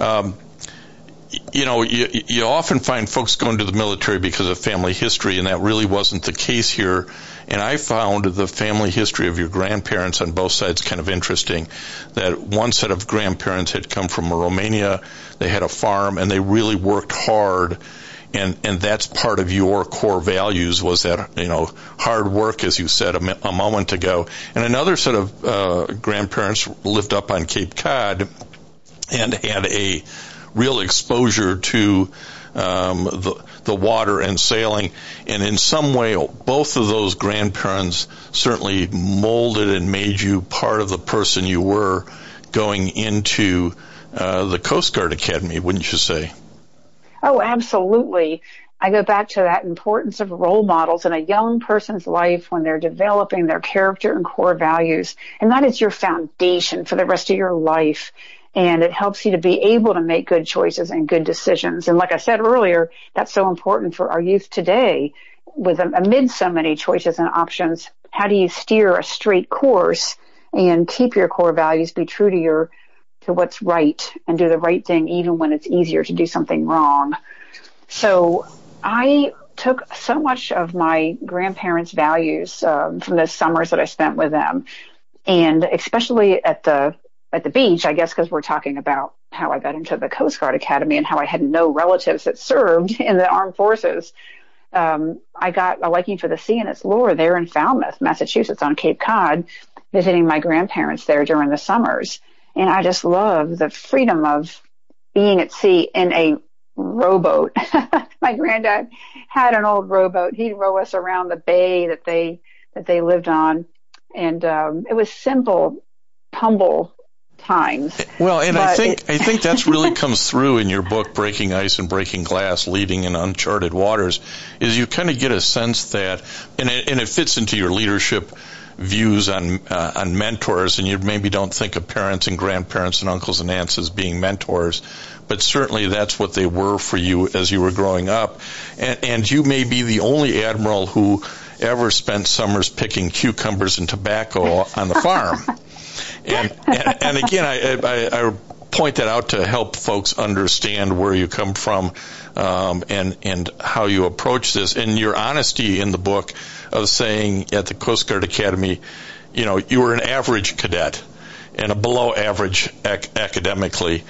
You often find folks going to the military because of family history, and that really wasn't the case here. And I found the family history of your grandparents on both sides kind of interesting, that one set of grandparents had come from Romania, they had a farm, and they really worked hard. And that's part of your core values was that, hard work, as you said a moment ago. And another set of grandparents lived up on Cape Cod and had a real exposure to the water and sailing. And in some way, both of those grandparents certainly molded and made you part of the person you were going into the Coast Guard Academy, wouldn't you say? Oh, absolutely. I go back to that importance of role models in a young person's life when they're developing their character and core values. And that is your foundation for the rest of your life. And it helps you to be able to make good choices and good decisions. And like I said earlier, that's so important for our youth today. Amid so many choices and options, how do you steer a straight course and keep your core values, be true to what's right, and do the right thing even when it's easier to do something wrong? So I took so much of my grandparents' values from the summers that I spent with them, and especially at the beach, I guess, because we're talking about how I got into the Coast Guard Academy and how I had no relatives that served in the armed forces. I got a liking for the sea and its lure there in Falmouth, Massachusetts, on Cape Cod, visiting my grandparents there during the summers. And I just love the freedom of being at sea in a rowboat. My granddad had an old rowboat. He'd row us around the bay that they lived on. And it was simple, humble times. Well, and I think that's really comes through in your book, Breaking Ice and Breaking Glass, Leading in Uncharted Waters, is you kind of get a sense that, and it fits into your leadership views on mentors, and you maybe don't think of parents and grandparents and uncles and aunts as being mentors, but certainly that's what they were for you as you were growing up. And you may be the only admiral who ever spent summers picking cucumbers and tobacco on the farm. And again, I point that out to help folks understand where you come from and how you approach this. And your honesty in the book of saying at the Coast Guard Academy, you were an average cadet and a below average academically,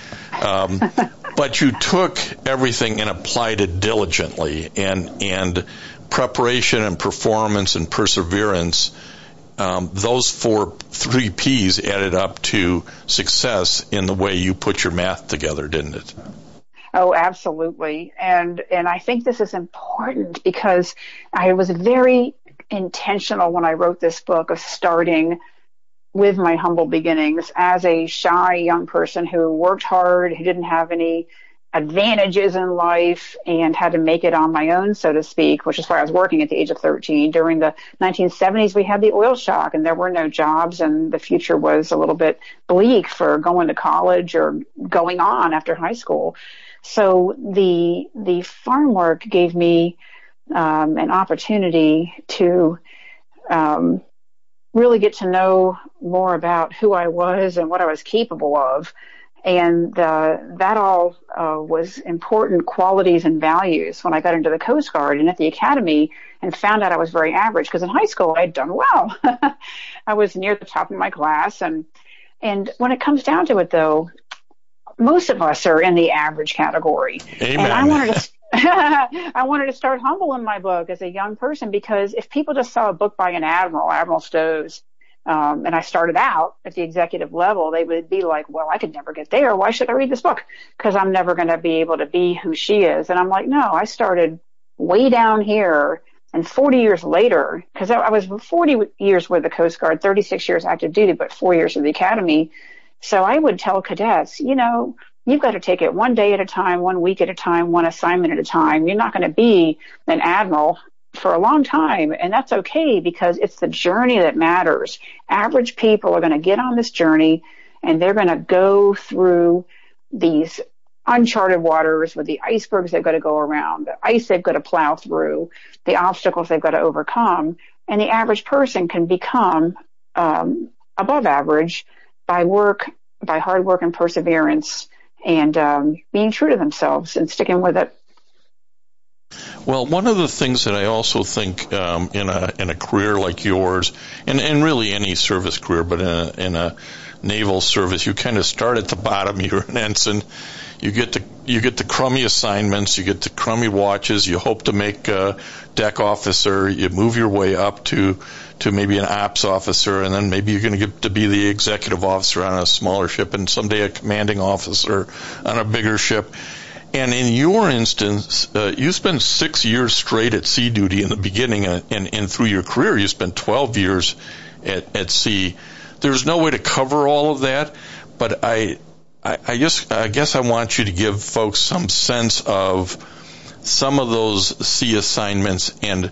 but you took everything and applied it diligently, and preparation and performance and perseverance. Those three P's added up to success in the way you put your math together, didn't it? Oh, absolutely. And I think this is important because I was very intentional when I wrote this book of starting with my humble beginnings as a shy young person who worked hard, who didn't have any advantages in life and had to make it on my own, so to speak, which is why I was working at the age of 13. During the 1970s, we had the oil shock and there were no jobs, and the future was a little bit bleak for going to college or going on after high school. So the farm work gave me an opportunity to really get to know more about who I was and what I was capable of. And that all was important qualities and values when I got into the Coast Guard and at the Academy, and found out I was very average, because in high school I had done well. I was near the top of my class. And when it comes down to it, though, most of us are in the average category. Amen. And I wanted to start humble in my book as a young person, because if people just saw a book by an admiral, Admiral Stowes, and I started out at the executive level, they would be like, well, I could never get there. Why should I read this book? Because I'm never going to be able to be who she is. And I'm like, no, I started way down here, and 40 years later, because I was 40 years with the Coast Guard, 36 years active duty, but 4 years with the Academy. So I would tell cadets, you've got to take it one day at a time, 1 week at a time, one assignment at a time. You're not going to be an admiral for a long time, and that's okay, because it's the journey that matters. Average people are going to get on this journey, and they're going to go through these uncharted waters with the icebergs they've got to go around, the ice they've got to plow through, the obstacles they've got to overcome. And the average person can become above average by hard work and perseverance, and being true to themselves and sticking with it. Well, one of the things that I also think in a career like yours, and really any service career, but in a naval service, you kind of start at the bottom. You're an ensign. You get the crummy assignments. You get the crummy watches. You hope to make deck officer. You move your way up to maybe an ops officer, and then maybe you're going to get to be the executive officer on a smaller ship, and someday a commanding officer on a bigger ship. And in your instance, you spent 6 years straight at sea duty in the beginning, and through your career, you spent 12 years at sea. There's no way to cover all of that, but I guess I want you to give folks some sense of some of those sea assignments, and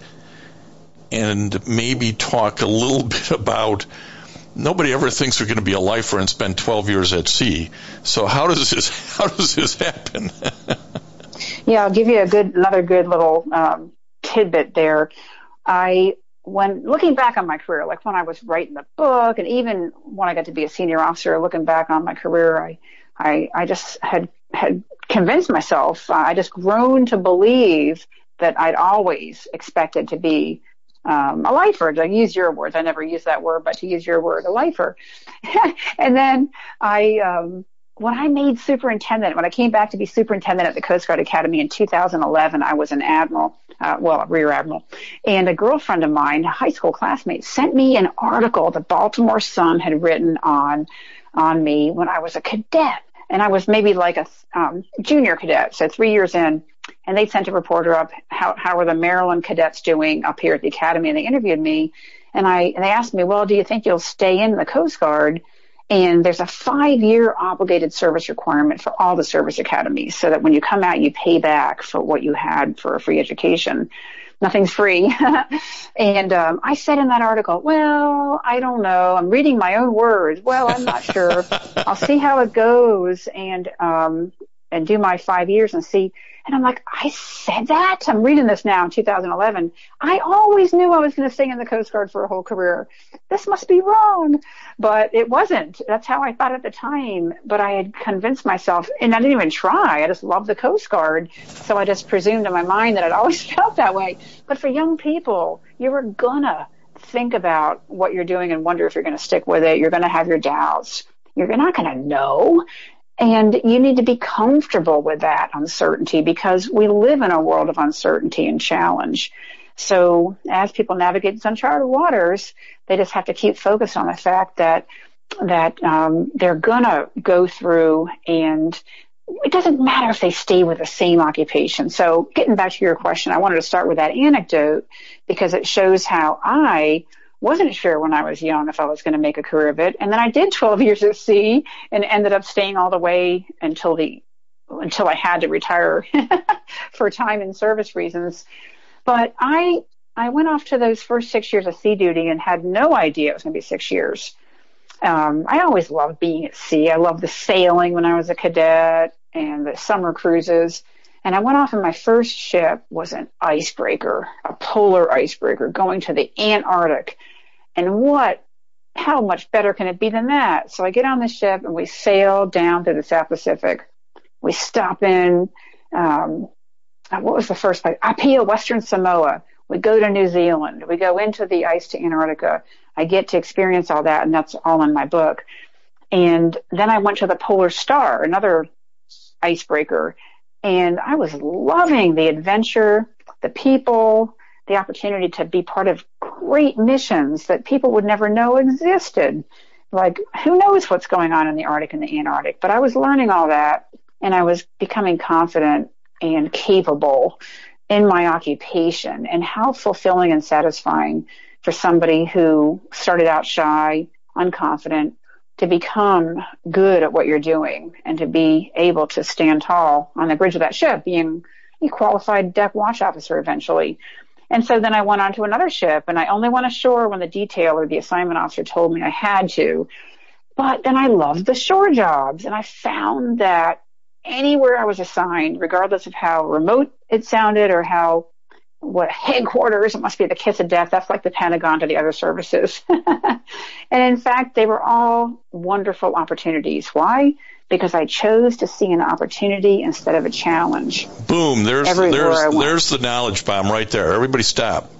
maybe talk a little bit about. Nobody ever thinks they're going to be a lifer and spend 12 years at sea. So how does this happen? Yeah, I'll give you another good little tidbit there. When looking back on my career, like when I was writing the book, and even when I got to be a senior officer, looking back on my career, I just had convinced myself. I just grown to believe that I'd always expected to be a lifer. To use your words, I never use that word, but to use your word, a lifer. And then when I made superintendent, when I came back to be superintendent at the Coast Guard Academy in 2011, I was an admiral, a rear admiral, and a girlfriend of mine, a high school classmate, sent me an article the Baltimore Sun had written on me when I was a cadet, and I was maybe like a junior cadet, so 3 years in. And they sent a reporter up, how are the Maryland cadets doing up here at the Academy? And they interviewed me, and they asked me, well, do you think you'll stay in the Coast Guard? And there's a 5-year obligated service requirement for all the service academies, so that when you come out, you pay back for what you had for a free education. Nothing's free. And I said in that article, well, I don't know. I'm reading my own words. Well, I'm not sure. I'll see how it goes, and do my 5 years and see. And I'm like, I said that? I'm reading this now in 2011. I always knew I was going to stay in the Coast Guard for a whole career. This must be wrong. But it wasn't. That's how I thought at the time. But I had convinced myself, and I didn't even try. I just loved the Coast Guard. So I just presumed in my mind that I'd always felt that way. But for young people, you're going to think about what you're doing and wonder if you're going to stick with it. You're going to have your doubts. You're not going to know. And you need to be comfortable with that uncertainty, because we live in a world of uncertainty and challenge. So as people navigate these uncharted waters, they just have to keep focused on the fact that they're going to go through, and it doesn't matter if they stay with the same occupation. So getting back to your question, I wanted to start with that anecdote because it shows how I wasn't sure when I was young if I was going to make a career of it. And then I did 12 years at sea and ended up staying all the way until the until I had to retire for time and service reasons. But I went off to those first 6 years of sea duty and had no idea it was going to be 6 years. I always loved being at sea. I loved the sailing when I was a cadet and the summer cruises. And I went off, and my first ship was an icebreaker, a polar icebreaker, going to the Antarctic. And how much better can it be than that? So I get on the ship, and we sail down through the South Pacific. We stop in, what was the first place? Apia, Western Samoa. We go to New Zealand. We go into the ice to Antarctica. I get to experience all that, and that's all in my book. And then I went to the Polar Star, another icebreaker. And I was loving the adventure, the people, the opportunity to be part of great missions that people would never know existed. Like, who knows what's going on in the Arctic and the Antarctic? But I was learning all that, and I was becoming confident and capable in my occupation, and how fulfilling and satisfying for somebody who started out shy, unconfident, to become good at what you're doing and to be able to stand tall on the bridge of that ship, being a qualified deck watch officer eventually. And so then I went on to another ship, and I only went ashore when the detail or the assignment officer told me I had to. But then I loved the shore jobs, and I found that anywhere I was assigned, regardless of how remote it sounded or what headquarters, it must be the kiss of death. That's like the Pentagon to the other services. And in fact, they were all wonderful opportunities. Why? Because I chose to see an opportunity instead of a challenge. Boom. There's the knowledge bomb right there. Everybody stop.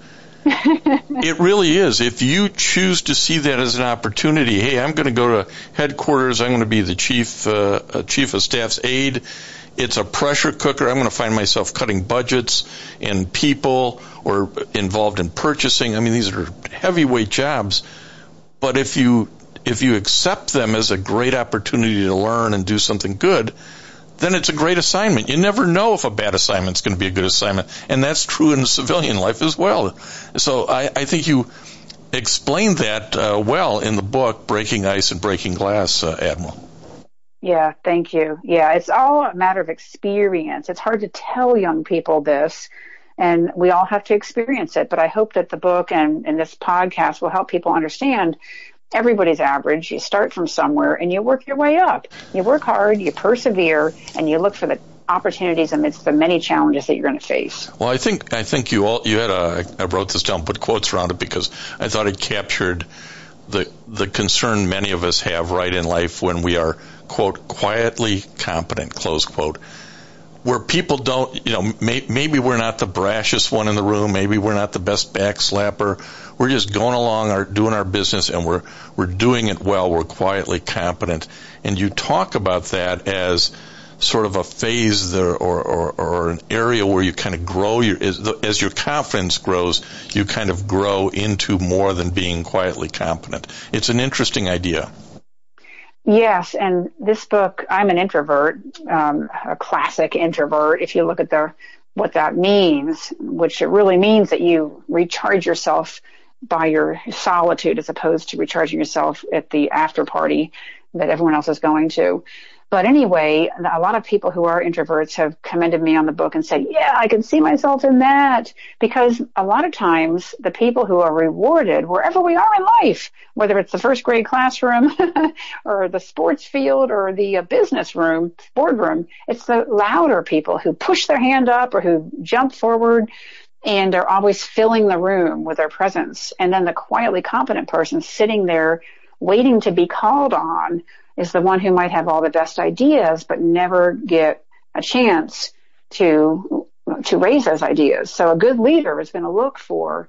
It really is. If you choose to see that as an opportunity, hey, I'm going to go to headquarters. I'm going to be the chief of staff's aide. It's a pressure cooker. I'm going to find myself cutting budgets and people or involved in purchasing. I mean, these are heavyweight jobs. But if you accept them as a great opportunity to learn and do something good, then it's a great assignment. You never know if a bad assignment is going to be a good assignment. And that's true in civilian life as well. So I think you explained that well in the book, Breaking Ice and Breaking Glass, Admiral. Yeah, thank you. Yeah, it's all a matter of experience. It's hard to tell young people this, and we all have to experience it. But I hope that the book and this podcast will help people understand everybody's average. You start from somewhere and you work your way up. You work hard, you persevere, and you look for the opportunities amidst the many challenges that you're going to face. Well, I think you had I wrote this down, put quotes around it because I thought it captured the concern many of us have right in life when we are, quote, quietly competent, close quote, where people don't, maybe we're not the brashest one in the room, maybe we're not the best backslapper, we're just going along, doing our business, and we're doing it well, we're quietly competent. And you talk about that as sort of a phase there, or an area where you kind of grow as your confidence grows, you kind of grow into more than being quietly competent. It's an interesting idea. Yes, and this book, I'm an introvert, a classic introvert. If you look at what that means, which it really means that you recharge yourself by your solitude as opposed to recharging yourself at the after party that everyone else is going to. But anyway, a lot of people who are introverts have commended me on the book and said, yeah, I can see myself in that. Because a lot of times the people who are rewarded wherever we are in life, whether it's the first grade classroom or the sports field or the business room, boardroom, it's the louder people who push their hand up or who jump forward and are always filling the room with their presence. And then the quietly competent person sitting there waiting to be called on is the one who might have all the best ideas but never get a chance to raise those ideas. So a good leader is going to look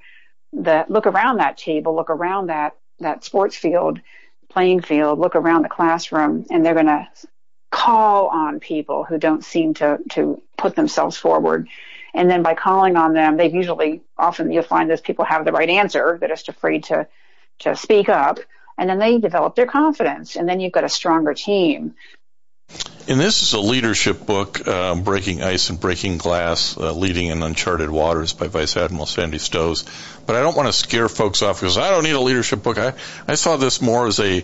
around that table, look around that sports field, playing field, look around the classroom, and they're going to call on people who don't seem to put themselves forward. And then by calling on them, often you'll find those people have the right answer. They're just afraid to speak up. And then they develop their confidence, and then you've got a stronger team. And this is a leadership book, Breaking Ice and Breaking Glass, Leading in Uncharted Waters by Vice Admiral Sandy Stowes. but I don't want to scare folks off because I don't need a leadership book. I saw this more as a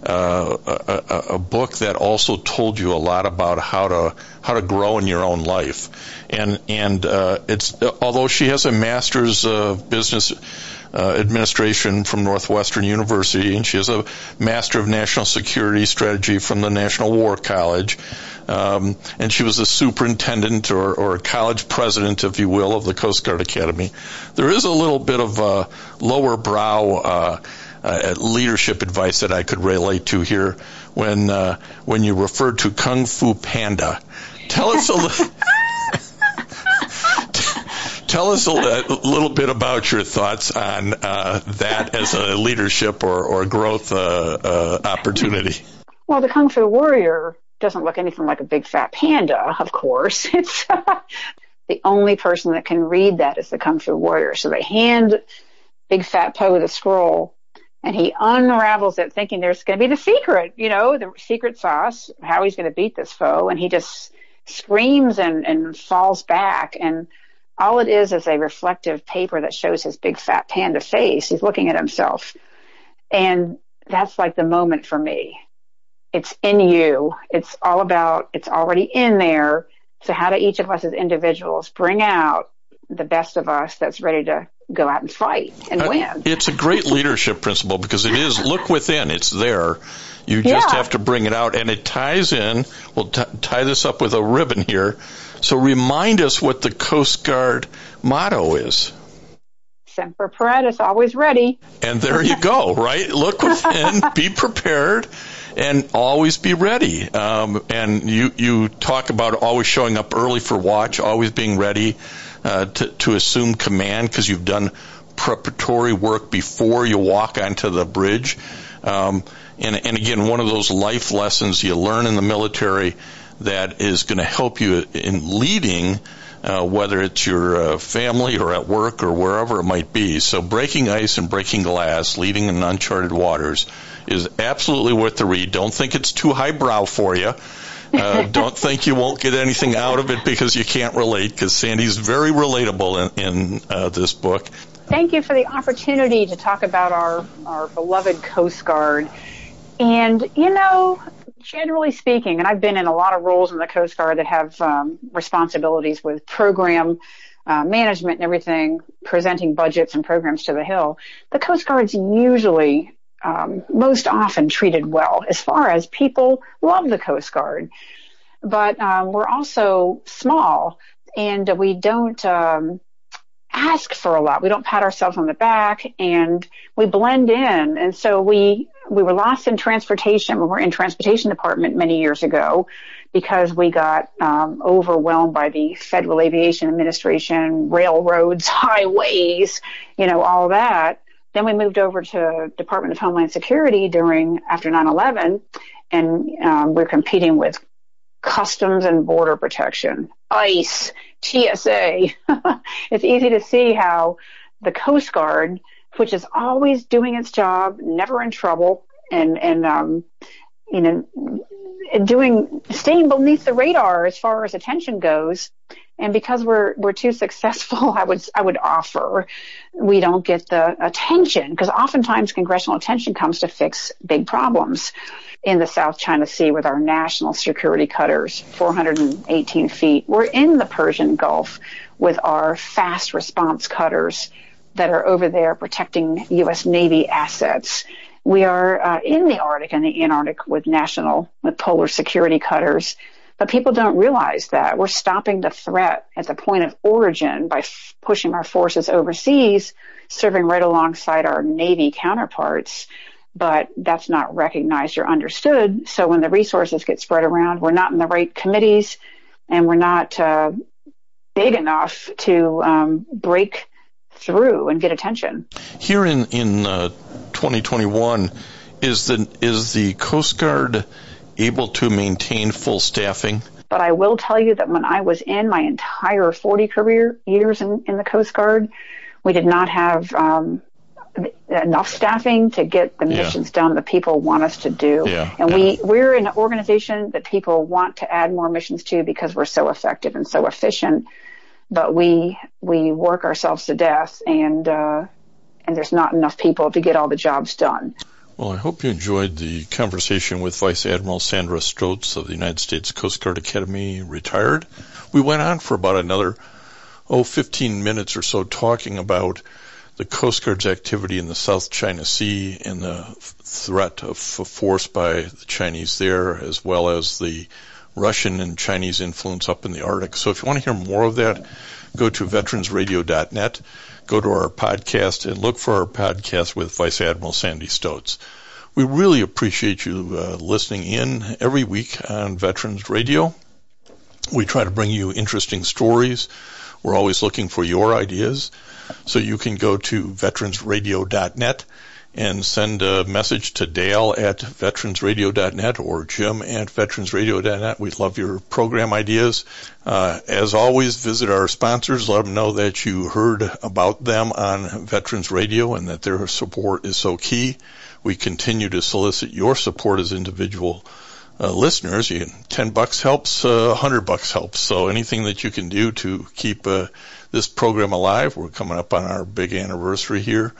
book that also told you a lot about how to grow in your own life. And it's although she has a master's of business administration from Northwestern University, and she has a Master of National Security Strategy from the National War College, and she was a superintendent or a college president, if you will, of the Coast Guard Academy. There is a little bit of lower brow leadership advice that I could relate to here when you referred to Kung Fu Panda. Tell us Tell us a little bit about your thoughts on that as a leadership or growth opportunity. Well, the Kung Fu Warrior doesn't look anything like a big fat panda, of course. It's the only person that can read that is the Kung Fu Warrior. So they hand Big Fat Poe the scroll, and he unravels it thinking there's going to be the secret, the secret sauce, how he's going to beat this foe. And he just screams and falls back. And all it is a reflective paper that shows his big fat panda face. He's looking at himself. And that's like the moment for me. It's in you. It's all about, it's already in there. So how do each of us as individuals bring out the best of us that's ready to go out and fight and win? It's a great leadership principle because it is look within. It's there. You just have to bring it out. And it ties in. We'll tie this up with a ribbon here. So remind us what the Coast Guard motto is. Semper Paratus, always ready. And there you go, right? Look within, be prepared, and always be ready. And you talk about always showing up early for watch, always being ready to assume command because you've done preparatory work before you walk onto the bridge. And again, one of those life lessons you learn in the military that is going to help you in leading, whether it's your family or at work or wherever it might be. So breaking ice and breaking glass, leading in uncharted waters is absolutely worth the read. Don't think it's too highbrow for you. Don't think you won't get anything out of it because you can't relate, because Sandy's very relatable in this book. Thank you for the opportunity to talk about our beloved Coast Guard. And, generally speaking, and I've been in a lot of roles in the Coast Guard that have responsibilities with program management and everything, presenting budgets and programs to the Hill, the Coast Guard's usually most often treated well. As far as people love the Coast Guard. But we're also small, and we don't ask for a lot. We don't pat ourselves on the back, and we blend in. And so we were lost in transportation when we were in transportation department many years ago because we got overwhelmed by the Federal Aviation Administration, railroads, highways, all that. Then we moved over to Department of Homeland Security after 9/11, and we're competing with Customs and Border Protection, ICE, TSA. It's easy to see how the Coast Guard, which is always doing its job, never in trouble, and staying beneath the radar as far as attention goes. And because we're too successful, I would offer, we don't get the attention, because oftentimes congressional attention comes to fix big problems. In the South China Sea with our national security cutters, 418 feet. We're in the Persian Gulf with our fast response cutters that are over there protecting U.S. Navy assets. We are in the Arctic and the Antarctic with polar security cutters. But people don't realize that we're stopping the threat at the point of origin by pushing our forces overseas, serving right alongside our Navy counterparts. But that's not recognized or understood. So when the resources get spread around, we're not in the right committees, and we're not big enough to break through and get attention. Here in 2021, is the Coast Guard able to maintain full staffing? But I will tell you that when I was in my entire 40 career years in the Coast Guard, we did not have enough staffing to get the missions done that people want us to do. We're an organization that people want to add more missions to because we're so effective and so efficient, but we work ourselves to death, and and there's not enough people to get all the jobs done. Well, I hope you enjoyed the conversation with Vice Admiral Sandra Stotz of the United States Coast Guard Academy, retired. We went on for about another 15 minutes or so talking about the Coast Guard's activity in the South China Sea and the threat of force by the Chinese there, as well as the Russian and Chinese influence up in the Arctic. So if you want to hear more of that, go to veteransradio.net, go to our podcast, and look for our podcast with Vice Admiral Sandy Stotz. We really appreciate you listening in every week on Veterans Radio. We try to bring you interesting stories. We're always looking for your ideas. So you can go to veteransradio.net and send a message to Dale at veteransradio.net or Jim at veteransradio.net. We'd love your program ideas. As always, visit our sponsors. Let them know that you heard about them on Veterans Radio and that their support is so key. We continue to solicit your support as individual listeners. $10 helps, $100 helps. So anything that you can do to keep this program alive. We're coming up on our big anniversary here.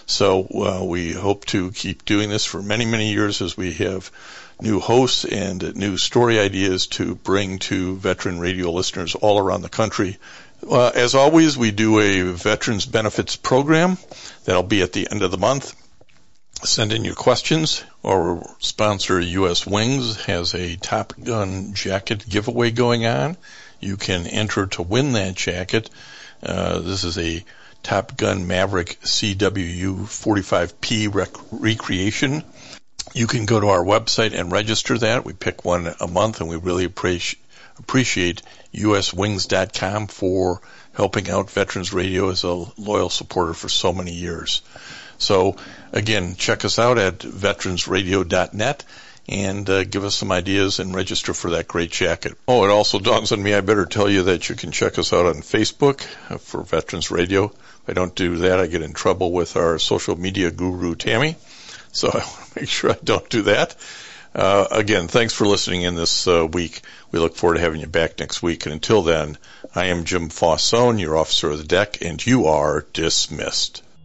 So we hope to keep doing this for many, many years as we have new hosts and new story ideas to bring to veteran radio listeners all around the country. As always, we do a Veterans Benefits program. That'll be at the end of the month. Send in your questions. Our sponsor, U.S. Wings, has a Top Gun jacket giveaway going on. You can enter to win that jacket. This is a Top Gun Maverick CWU 45P recreation. You can go to our website and register that. We pick one a month, and we really appreciate uswings.com for helping out Veterans Radio as a loyal supporter for so many years. So, again, check us out at veteransradio.net and give us some ideas and register for that great jacket. Oh, it also dawns on me, I better tell you that you can check us out on Facebook for Veterans Radio. If I don't do that, I get in trouble with our social media guru, Tammy. So I want to make sure I don't do that. Again, thanks for listening in this week. We look forward to having you back next week. And until then, I am Jim Fossone, your officer of the deck, and you are dismissed.